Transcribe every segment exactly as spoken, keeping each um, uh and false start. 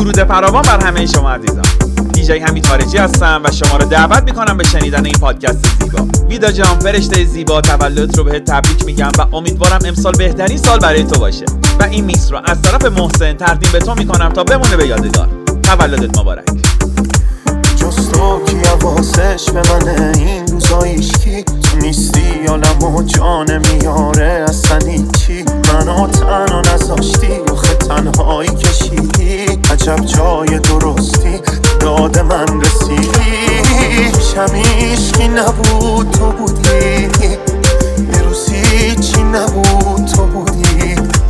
درود فراوان بر همه شما عزیزان. دیجی حمید خارجی هستم و شما رو دعوت میکنم به شنیدن این پادکست زیبا. ویدا جان، فرشته زیبا، تولدت رو بهت تبریک میگم و امیدوارم امسال بهترین سال برای تو باشه. و این میکس رو از طرف محسن تقدیم به تو میکنم تا بمونه به یادگار. تولدت مبارک. جستو کی حواسش به منه این روزایش کی تو نیستی عالمو جان میاره اصلا هیچی منو تنها نذاشتی آخه تنهایی کشیدی عجب جای درستی داد من رسیدی شمیش کی نبود تو بودی یه روزی چی نبود تو بودی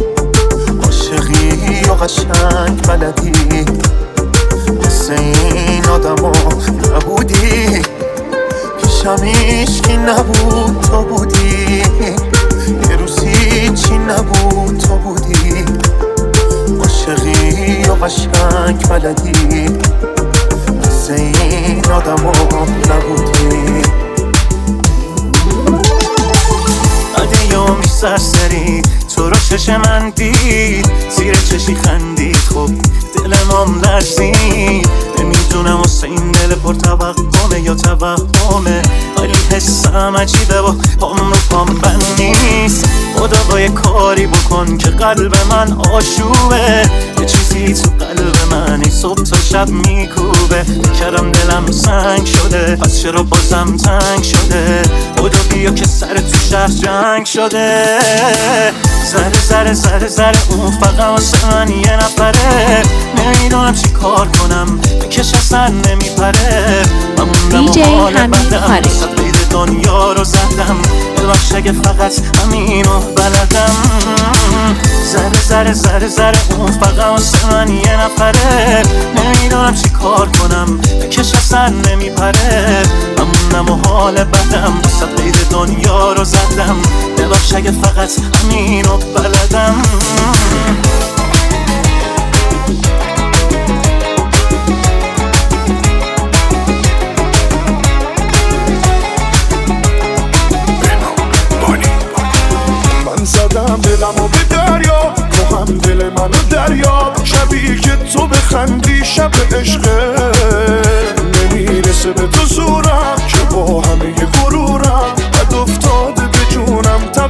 عاشقی و قشنگ بلدی مثل این آدم ها نبودی پیشم ایشکی نبود تو بودی یه روزی چی نبود تو بودی عاشقی و قشنگ بلدی مثل این آدم ها نبودی عده یومی سرسری تو رو چش من دید زیر چشی خندید خب دلمام لرزید نمیدونم واسه این دل پر توقعه یا توهمه ولی حسم عجیبه و پام رو پام بند نیست خدا با یه کاری بکن که قلب من آشوبه یه چیزی تو قلب من ای صبح تا شب میکوبه بکرم دلم سنگ شده پس چرا بازم تنگ شده خدا بیا که سر تو شهر جنگ شده زره زره زره زره اون فقط واسه من یه نفره نمیدونم چی کار کنم بکش اصلا نمیپره من موندم و حال بدم صد قید دنیا رو زدم ببخش اگه فقط همینو بلدم زره زره زره زره اون فقط واسه من یه نفره نمیدونم چی کار کنم بکش اصلا نمیپره من موندم و حال بدم صد قید دنیا رو زدم ببخش اگه فقط همینو بلدم زدم دلمو به دریا تو هم دل منو دریا شبیه که تو بخندی شب عشقه نمیرسه به تو زورم که با همه غرورم بد افتاده به جونم تب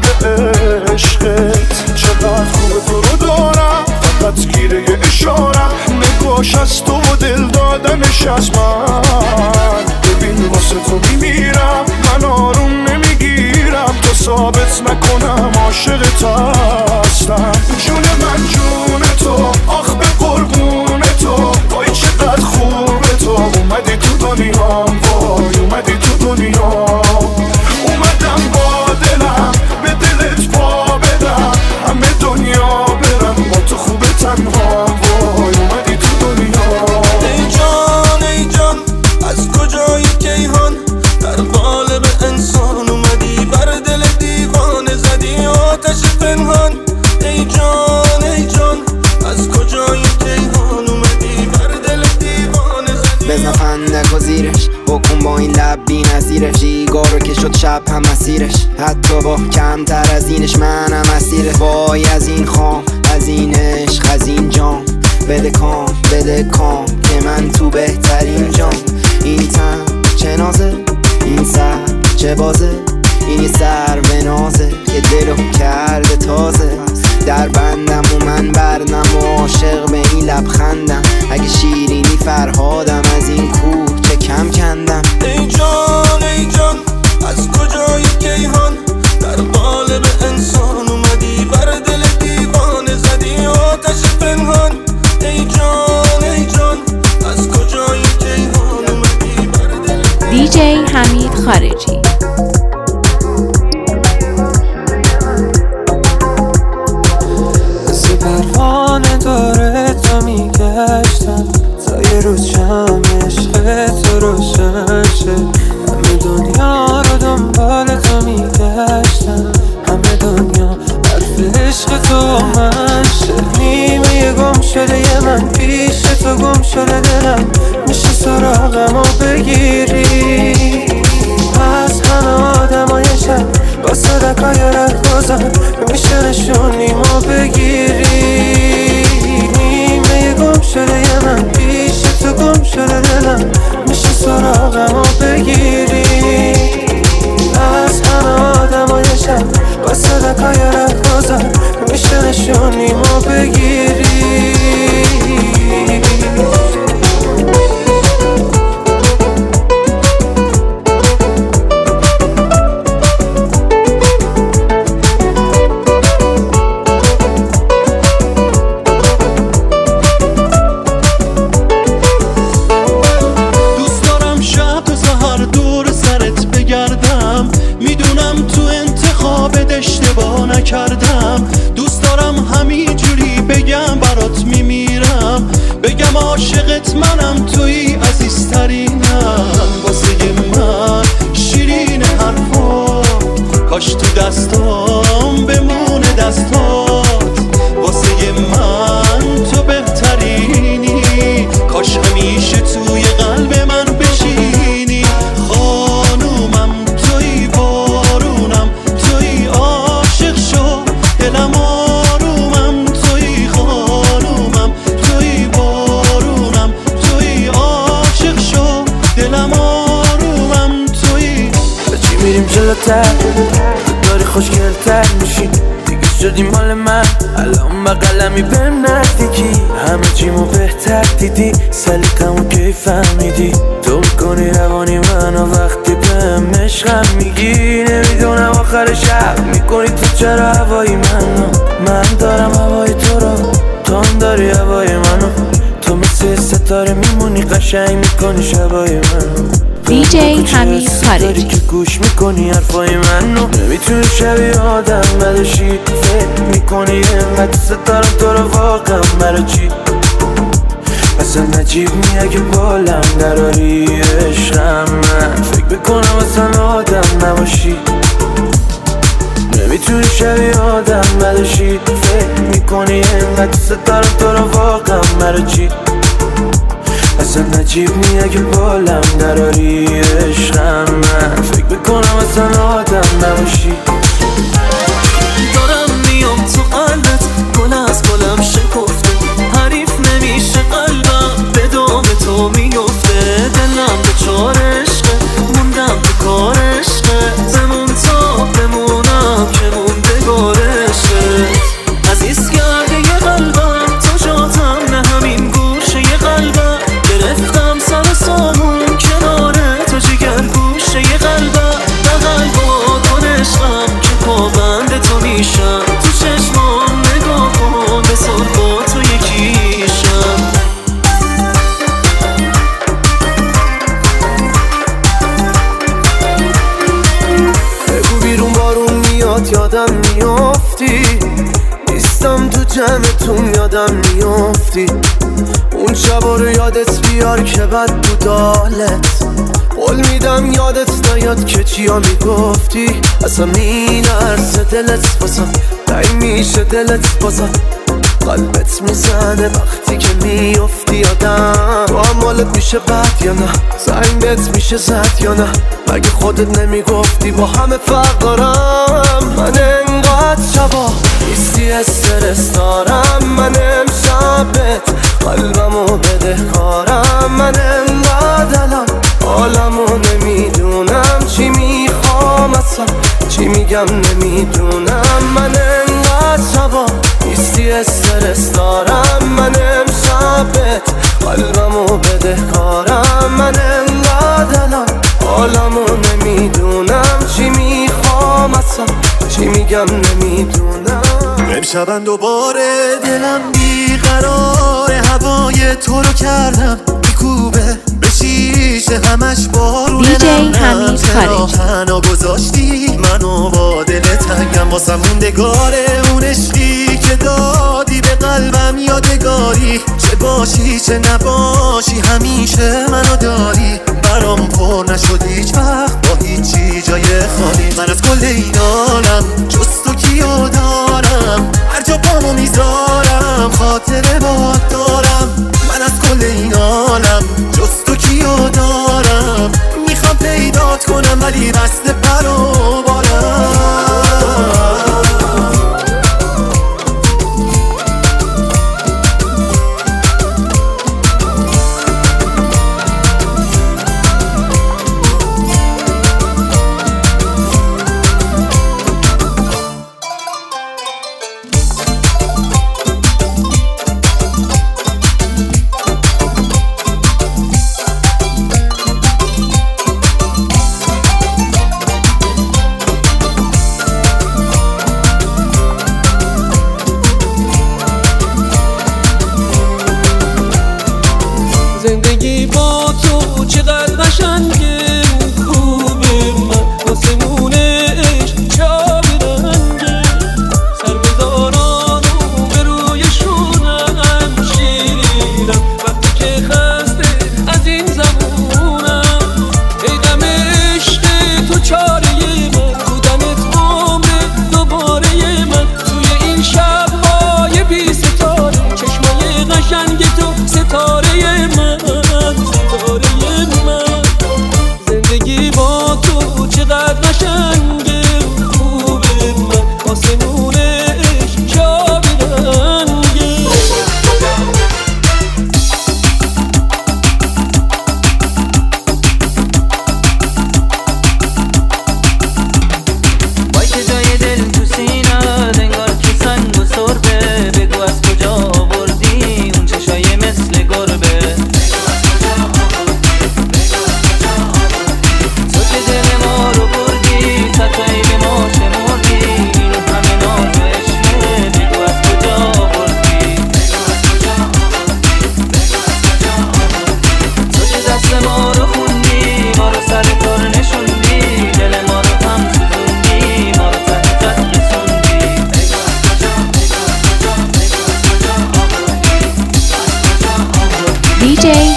عشقت چقدر خوبه تو رو دارم فقط گیره اشارم نگاش از تو و دل دادنش از من ببین واسه تو میمیرم من آروم نمیگیرم تو ثابت نکنم عاشقت هستم جون من جون تو آخ به قربون تو وای چقدر خوبه تو اومدی تو دنیام وای اومدی تو دنیا اومدم با دلم به دلت پا بدم همه دنیا برم با تو خوبه تنها وای اومدی تو دنیا ای جان ای جان از کجایی کیهان در قالب انسان اومدی بر دل دیوانه زدی آتش پنهان ای جان ای جان از کجایی کیهان اومدی بر دل دیوانه زدی بزن فندک و زیرش بکن با این لب بی نظیرش جیگارو که شد شب هم مسیرش حتی با کمتر از اینش منم اسیرش وای از این خام از این عشق از این جام بده کام بده کام که من تو بهترین جام این تن چه نازه این سر چه بازه این یه سر به نازه که دلو کرده تازه در بندم و من بردم و عاشق به این لبخندم اگه شیرینی فرهادم از این کوه چه کم کندم ای جان ای جان از کجای کیهان در قالب انسان اومدی بر دل دیوانه زدی آتش پنهان ای جان ای جان از کجای کیهان اومدی بر دل دیجی حمید خارجی. پروانه داره تو میگشتم تا یه روز شم عشق تو روشن شه همه دنیا رو دنبال تو میگشتم همه دنیا حرف عشق تو من شه نیمه یه گم شده یه من پیش تو گم شده دلم میشه سراغم و بگیری از همه آدم های شب با صدقای رهگذر میشه نشونیمو بگیری نیمه گم شده یه من پیش تو گم شده دلم میشه سراغمو بگیری از همه آدمای شب با صدقای رد بازار میشه نشونیمو بگیری کردم دوست دارم همینجوری بگم برات میمیرم بگم عاشقت منم توی عزیزترینم واسه من شیرین حرفا کاش تو دستام بمونه دستات واسه من تو بهترینی کاش همیشه توی قلب من بشینی خانومم توی بارونم توی عاشق شو دلم آرومم توی خانومم توی بارونم توی عاشق شو دلم آرومم توی چی میریم جلوتر داری خوشگلتر میشی دیگه شدی مال من الان بقلمی بهم نزدیکی همه چیمو بهتر دیدی سلیقمو کی فهمیدی تو میکنی روانی منو وقتی بهم عشقم میگی نمیدونم آخر شب میکنی تو چرا هوایی منو من دارم هوای تو رو تو هم داری هوای منو تو مثل ستاره میمونی قشنگ میکنی شبای منو دی جی حمید خارجی که گوش میکنی حرفای منو نمیتونی شبیه آدم بدشی فکر میکنی اینقدر ستارم تو رو واقعا مرا چی اصلا نجیب می اگه بالم دراری عشقم من فکر میکنم اصلا آدم نباشی نمیتونی شبیه آدم بدشی فکر میکنی اینقدر ستارم تو رو واقعا مرا چی اصلا نجیب می اگه بالم دراری عشقم من فکر میکنم اصلا آدم نباشی دارم میام تو قلبت گل از گلم شکفته حریف نمیشه قلبم به دام تو میفته دلم به چار عشقه موندم به کار عشقه بمون تا بمونم که موندگارشه عزیز کرده یه قلبم تو جاتم نه همین گوشه یه قلبم گرفتم سر سامون کنار تو جگر گوشه یه قلبم بغل با کن عشقم که پابند تو میشم تو چشمام نگاه کن بسار با تو یکیشم بگو بیرون بارون میاد یادم میافتی نیستم تو جمعتون یادم میافتی اون شبا رو یادت بیار که بد بود حالت قول میدم یادت نیاد که چیا میگفتی اصلا میلرزه دلت بازم تایی میشه دلت بازم قلبت میزنه وقتی که میافتی یادم تو هم حالت میشه بد یا نه زنگت میشه زد یا نه مگه خودت نمیگفتی با همه فرق دارم من انقدر شبا نیستی استرس دارم من امشبت قلبمو بده کارم من انقدر الان حالمو نمیدونم چی میخوام اصلا چی میگم نمیدونم من انقدر شبا نیستی استرس دارم من امشبت قلبمو بده کارم من انقدر الان حالمو نمیدونم چی میخوام اصلا چی میگم نمیدونم امشبن دوباره دلم بیقراره هوای تو رو کردم میکوبه به شیشه همش بارونه دی جی حمید خارجی تنها گذاشتی منو با دل تنگم واسه موندگاره اون عشقی که دادی به قلبم یادگاری چه باشی چه نباشی همیشه منو داری برام پر نشد هیچ وقت با هیچی جای خالی من از کل این عالم جز تو کیو دارم هر جا پامو میذارم خاطره باد دارم من از کل این عالم جز تو کیو دارم میخوام پیدات کنم ولی بسته پر و بالم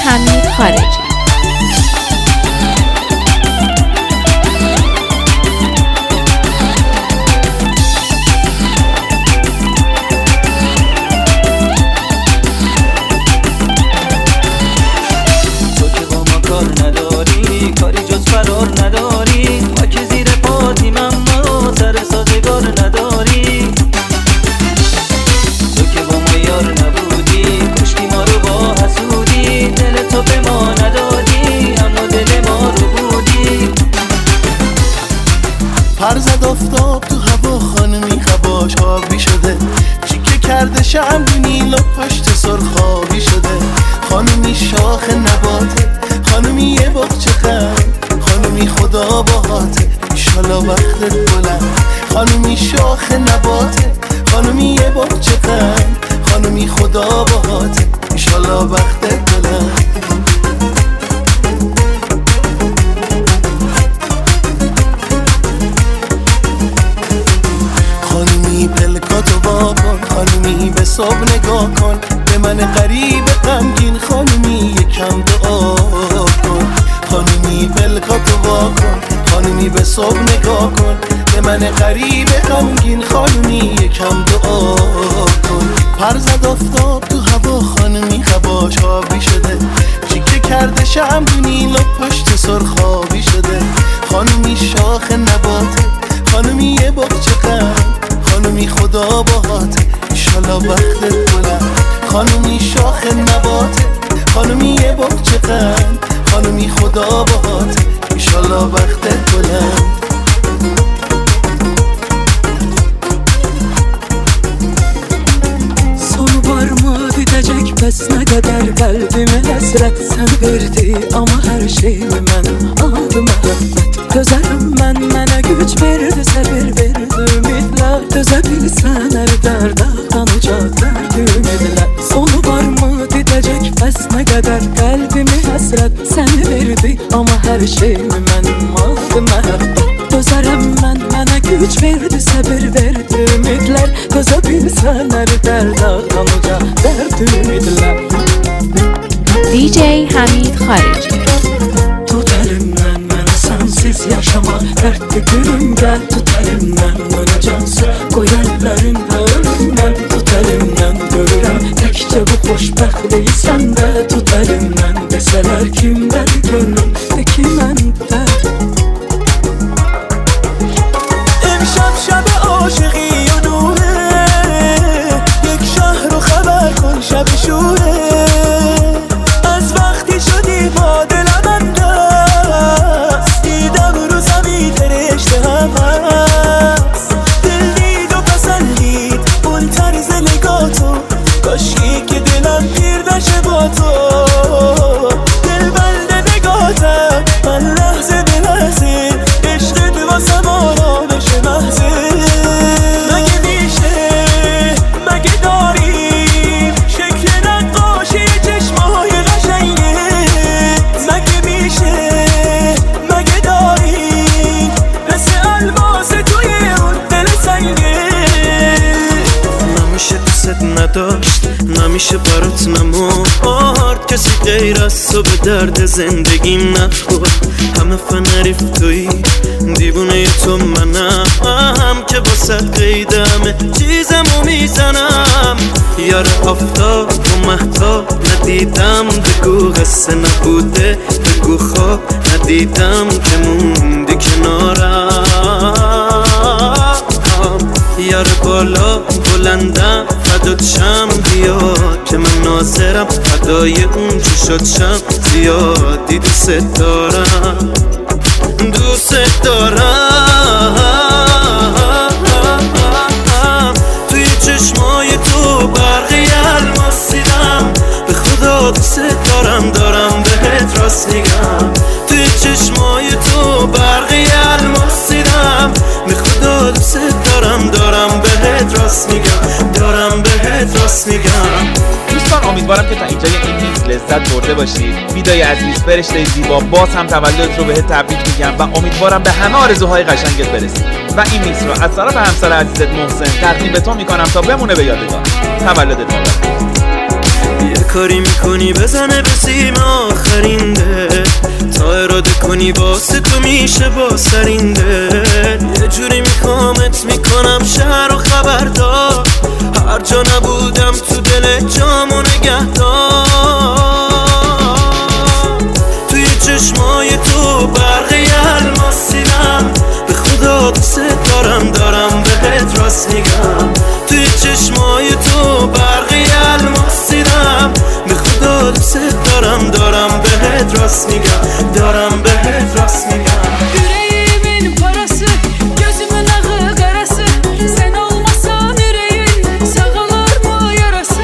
حمید خارجی. کاری جز فرار نداری، خاک زیر پاتیم اما سر سازگار نداری. تو که با ما یار نبودی، کشتی ما رو با حسودی، دل تو به ما ندادی اما دل ما رو بودی. پر زد آفتاب تو هوا خانمی خباش آبی شده، چیکه کرده شمدونی لپاش تو سرخابی شده. خانمی شاخ نباته، خانمی یه باغچه قند، خانمی خدا باهاته ایشالا وقتت بلند. خانمی شاخ نباته، خانمی یه باغچه قند، خانمی خدا باهاته ایشالا وقتت بلند. خانمی پلکاتو با کن، خانمی به صبح نگاه کن، به من غریب غمگین خانمی یکم دعا کن. خانمی پلکاتو با کن، خانمی به صبح نگاه کن، به من غریب غمگین خانمی یکم دعا کن. پر زد آفتاب تو هوا خانمی خباش آبی شده، چیکه کرده شمدونی لپاش تو سرخابی شده. خانمی شاخ نباته، خانمی یه باغچه قند، خانمی خدا باهاته ایشالا وقتت بلند. خانمی شاخ نباته، خانمی یه باغچه قند، خانمی خدا باهاته ایشالا وقتت بلند. Sonu var mı bitecek pes ne kadar kalbime hasret. Sen verdi ama her şeyimi ben aldım müebbet. Gözlerim ben mənə güç verdi, səbir verdi ümidlər. Dözə bilsən hər dərdə tanıyacaq dərd ümidlər. Sonu var mı bitecek pes ne kadar kalbime hasret. Sen verdi ama her şeyimi ben aldım müebbet. Gözlerim ben mənə güç verdi, səbir verdi ümidlər. Dözə bilsən hər dərdə tanıyacaq dərd ümidlər. دی جی حمید خارجی. Tut elimden beni sensiz yaşama, dertli günüm gel. Tut elimden bana cansız koy ellerinde ölümden. Tut elimden görürüm tekçe bu xoşbəxtliyi səndə. Tut elimden deseler kimdədir gönlüm peki məndə. امشب شب عاشقی و نوره، یک شهر رو خبر کن شب شوره. از وقتی شدی با دلم اندست، دیدم رو زمین فرشته هم هست. دل دید و پسندید اون طرز نگاتو، کاشکی که دلم پیر نشه با تو. دل بند نگاتم من لحظه به لحظه، عشقت واسم آرامش محضه. مگه میشه مگه داریم شکل نقاشی چشمای قشنگه. مگه میشه مگه داریم مثل الماس توی اون دل سنگه. نمیشه دوست نداشت، نمیشه برات نمورد، کسی غیر از تو به درد زندگیم نخورد. همه فنریف توی دیوونه تو منم، که واسه قیدمه چیزمو میزنم. یار آفتاب و مهتاب ندیدم، بگو قصه نبوده، بگو خواب ندیدم که موندی کنارم. یار بالا بلندم فدات شم بیا، که من ناظرم فدای اون چشات شم. زیادی دوست دارم دوست دارم. توی چشمای تو برقی الماس دیدم، به خدا دوست دارم دارم بهت راست میگم. توی چشمای تو برقی الماس دیدم، به خدا دوست دارم دارم بهت راست میگم دارم بهت راست میگم. دوستان امیدوارم که تا اینجای این میکس لذت برده باشید. ویدای عزیز فرشته زیبا باز هم تولدت رو بهت تبریک میگم و امیدوارم به همه آرزوهای قشنگت برسی. و این میکس رو از طرف همسر عزیزت محسن تقدیم به تو میکنم تا بمونه به یادگار. تولدت مبارک. کاری میکنی بزنه به سیم آخرین دل تا اراده کنی واسه تو میشه با سرین دل یه جوری میخوامت میکنم شهر و خبردار هر جا نبودم تو دل جامو نگهدار توی چشمای تو برقی الماس دیدم به خدا دوست دارم دارم بهت راست میگم توی چشمای تو برقی الماس دیدم به خدا دوست دارم دارم بهت راست میگم دارم بهت راست میگم Yüreğimin parası, gözümün ağı karası. Sen olmasan yüreğin sağalır mı yarası?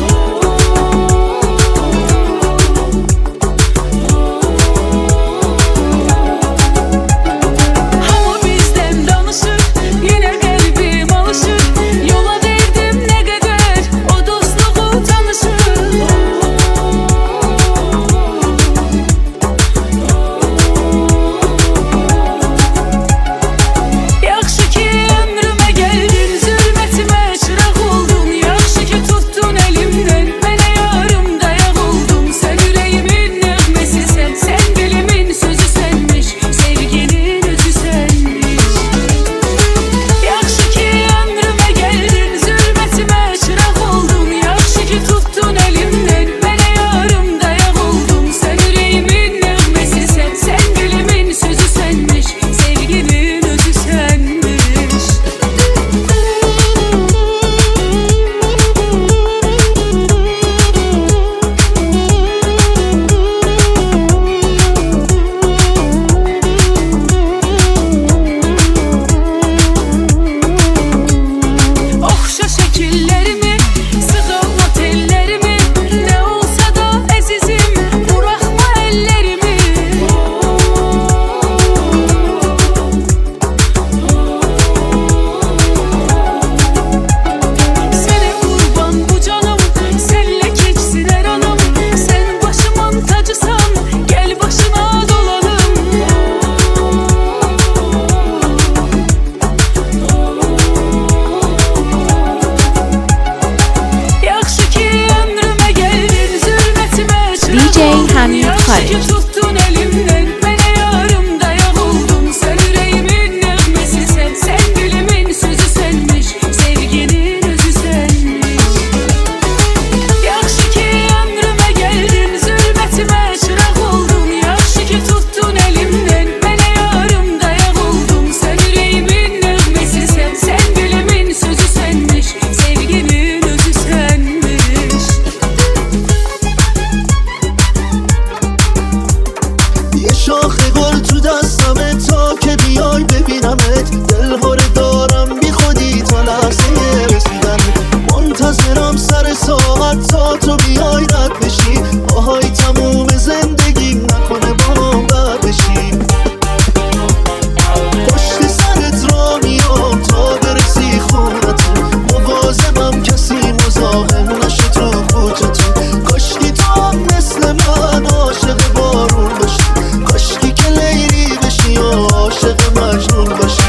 Ama bizden danışır, yine kalbim alışır. Yola verdim ne kadar, o dostluğu tanışır. Yaxşı ki ömrüme geldin, zülmetime çırak oldun. Yaxşı ki tuttun elimden, mənə yarım dayaq oldun. Sen yüreğimin nəğməsisən, sen dilimin sözü sənmiş, sevginin özü sənmiş. Yaxşı ki ömrüme geldin, zülmetime çırak oldun. Yaxşı ki tuttun elimden, mənə yarım dayaq oldun. Sen yüreğimin nəğməsisən, sen dilimin sözü sənmiş, sevginin özü sənmiş. Oxşa şəkillərimi, sığalma tellərimi. Nə olsa da əzizim, buraxma əllərimi. Sənə qurban bu canım, sənlə keçsin hər anım. Sən başımın tacısan, gəl başına dolanım. Yaxşı ki ömrüme geldin, zülmetime çırak D J oldun. Hamid Yaxşı ki Xarici. tuttun elimden, mənə yarım dayaq oldun. Sen yüreğimin nəğməsisən, sen dilimin sözü sənmiş, sevginin özü sənmiş. Yaxşı ki ömrüme geldin, zülmetime çırak oldun. Yaxşı ki tuttun elimden, mənə yarım dayaq oldun. Sen yüreğimin nəğməsisən, sen dilimin sözü sənmiş, sevginin özü sənmiş. یه شاخ گل تو دستمه تا که بیای ببینمت دلها رو دارم بی خودی تا لحظه رسیدن منتظرم سر ساعت تا تو بیای رد بشی آهای تموم زندگیم نکنه با هم بد بشی پشت سرت را میام تا برسی خونتون مواظبم کسی مزاحم نشه تو کوچتون کاشکی تو هم مثل من عاشق بارون باشی کاشکی که لیلی بشی و عاشق مجنون باشی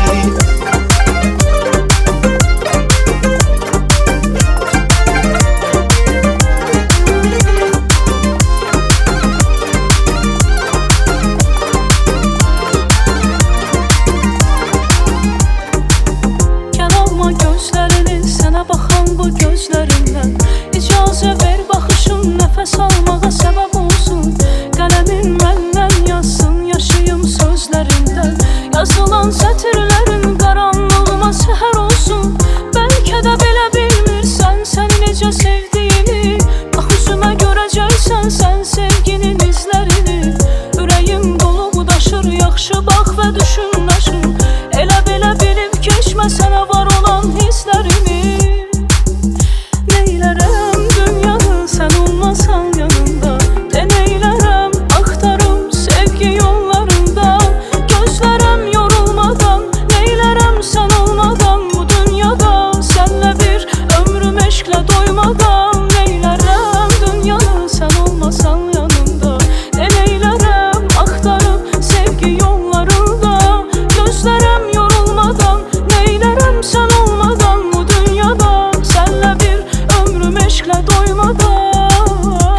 Kən alma gözlərini, sənə baxan bu gözlərindən. İcazə ver baxışım, nəfəs almağa səbəb olsun. Qələmin məndən yazsın, yaşayım sözlərindən. Yazılan sətirlərin qaranlığıma səhər olsun. Bəlkə də belə bilmirsən, səni necə sevdiyimi. Bax üzümə görəcəksən sən sevginin izlərini. Ürəyim dolu daşır, yaxşı bax və düşün daşın. Elə belə bilib keçmə sənə var olan hisslərimi. Neylərəm dünyanı sən olmasan yanında. De neylərəm axtarım sevgi yollarında. Gözlərəm yorulmadan, neylərəm sən olmadan. Bu dünyada sənlə bir ömrüm eşqlə doymadan. Neylərəm dünyanı sən olmasan yanında. De neylərəm axtarım sevgi yollarında. Gözlərəm yorulmadan, neylərəm sən olmadan. Bu dünyada sənlə bir ömrüm eşqlə doymadan.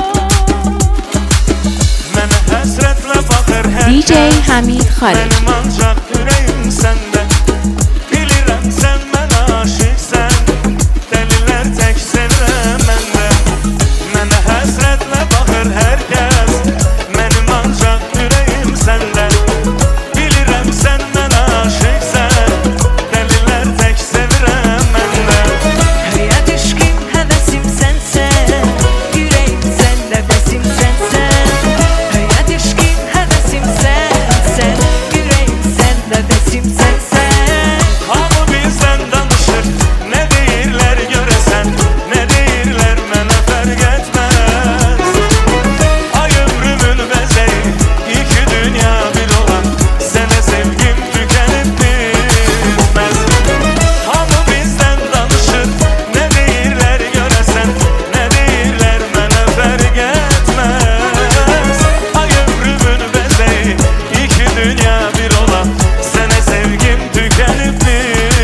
دیجی حمید خارجی. Benim ancak yüreğim sende. Bilirəm sen mən aşıqsən. Deliler tek sevirəm məndə. Mənə həsrətlə baxır hər kəs. Benim ancak yüreğim sende. Bilirəm sen mən aşıqsən. Deliler tek sevirəm məndə. Hayat aşkım hevesim sensen, yüreğim sende besim sensen. Hayat aşkım hevesim sensen, yüreğim sende besim sensen. Hamı bizdən danışır, nə deyirlər görəsən, nə deyirlər mənə fərq etməz. Ay ömrümün bəzəyi, iki dünya bir olan, sənə sevgim tükənib bitməz. Hamı bizdən danışır, nə deyirlər görəsən, nə deyirlər mənə fərq etməz. Ay ömrümün bəzəyi, iki dünya bir olan, sənə sevgim tükənib bitməz.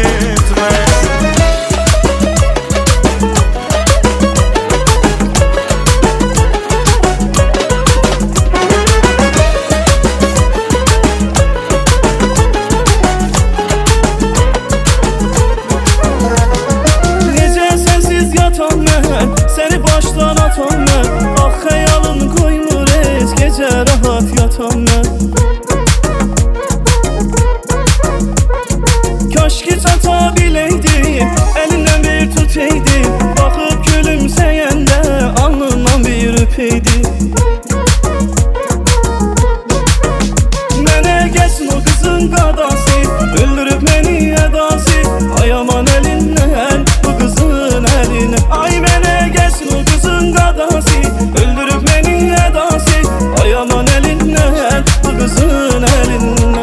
Necə sənsiz yatan mən, səni başdan atan mən. Ah xəyalın qoymur heç gecə rahat yatan mən. Kaş ki çata biləydim, əlindən bir tutaydım. Baxıb gülümsəyəndə alnından bir öpəydim. Mənə gəlsin o qızın qadası, öldürüb məni ədası. Ay aman əlindən bu qızın əlinə. Ay mənə gəlsin o qızın qadası, öldürüb məni ədası. Ay aman əlindən bu qızın əlindən.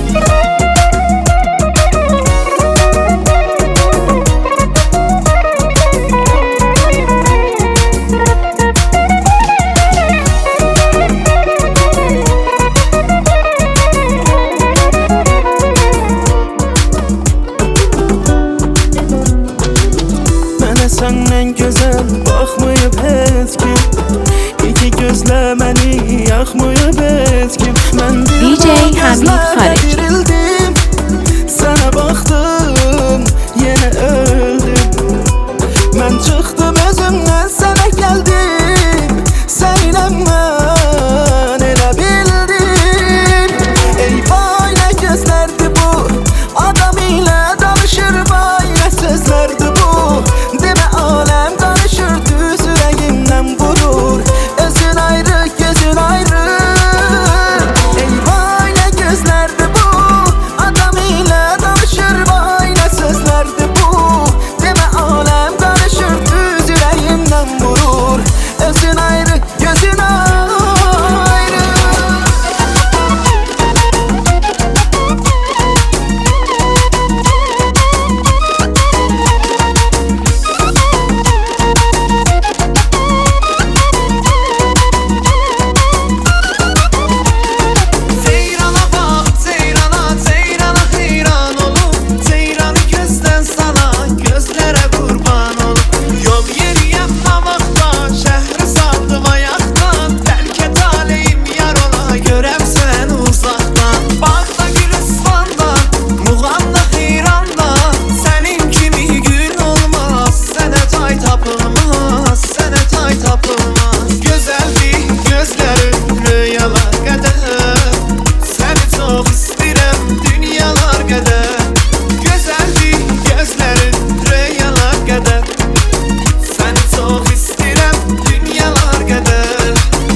Mənə səndən gözəl baxmayıb heç kim. İki gözlə məni yaxmayıb heç kim. Mən bir دیجی daha حمید gözlərlə خارجی. dirildim. Sənə baxdım, yenə öldüm. Mən çıxdım özümdən, sənə gəldim. Səninlə mən elə bildim. Ey vay nə gözlərdi bu, adam ilə danışır. Vay nə sözlərdi bu, demə aləm danışır. Düz ürəyimdən vurur, özün ayrı, gözün ayrı. Ey vay nə gözlərdi bu, adam ilə danışır. Vay nə sözlərdi bu, demə aləm danışır. Düz ürəyimdən vurur, özün ayrı, gözün ayrı. Ceyrana bak, ceyrana, ceyrana heyran olum. Ceyranı gözdən sana, gözlərə qurban olum. Yol yeriyəm navaqdan, şəhri saldım ayaqdan. Bəlkə taleyim yar ola, görəm səni uzaqdan. Bağda Gülistandan, muğamda heyrandan. Sənin kimi gül olmaz, sənə tay tapılmaz, sənə tay tapılmaz. Gözəldir gözlərin rüyalar qədər. Səni çox istəyirəm dünyalar qədər. Gözəldir gözlərin rüyalar qədər. Səni çox istəyirəm dünyalar qədər.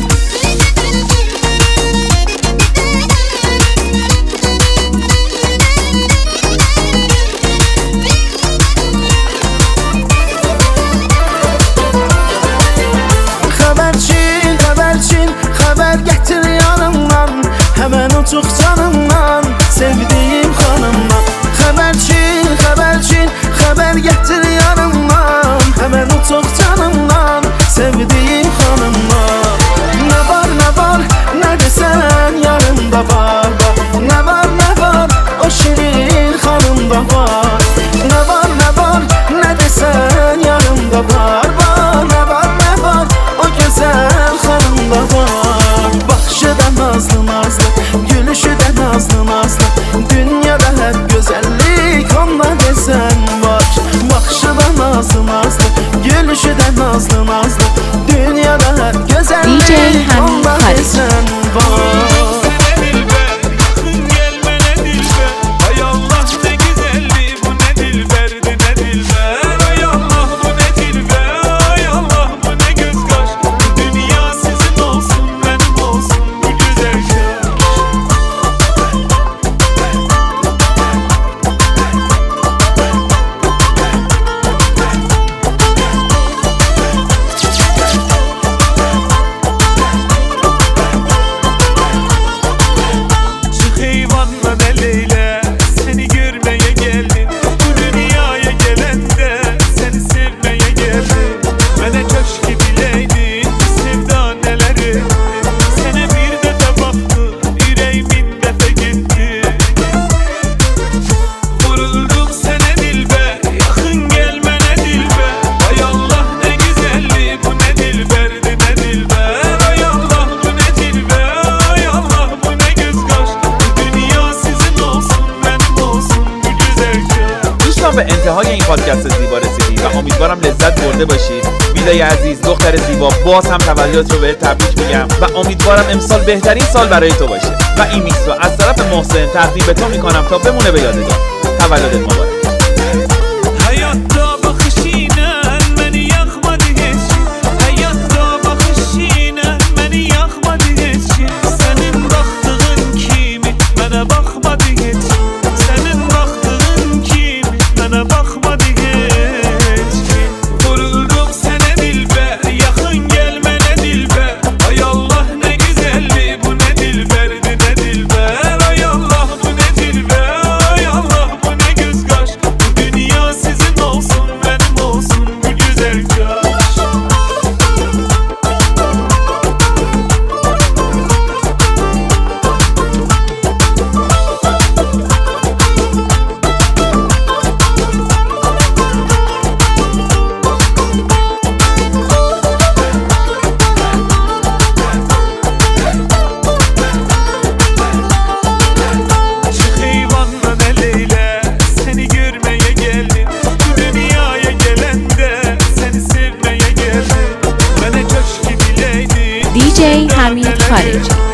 Xəbərçin, xəbərçin, xəbər gətir yanımdan. Həmən uçuq canımdan, sevdiyim xanımdan. Xəbərçin, xəbərçin, xəbər gətir yanımdan. Həmən uçuq canımdan, sevdiyim xanımdan. Nə var, nə var, nə desən yanımda var, var. Nə var, nə var, o şirin xanımda var. Nə var, nə var, nə desən yanımda var, var. Nə var, nə var, o gözəl xanımda var. Baxışı da nazlı nazlı, gülü nazlı nazlı. Dünyada her D J güzellik Hamid olmaz Harici. sen var. به انتهای این پادکست زیبا رسیدیم و امیدوارم لذت برده باشید. ویدای عزیز، دختر زیبا، باز هم تولدت رو بهت تبریک میگم و امیدوارم امسال بهترین سال برای تو باشه و این میکس رو از طرف محسن تقدیم به تو میکنم تا بمونه به یادگار. تولدت مبارک. دی جی حمید خارجی.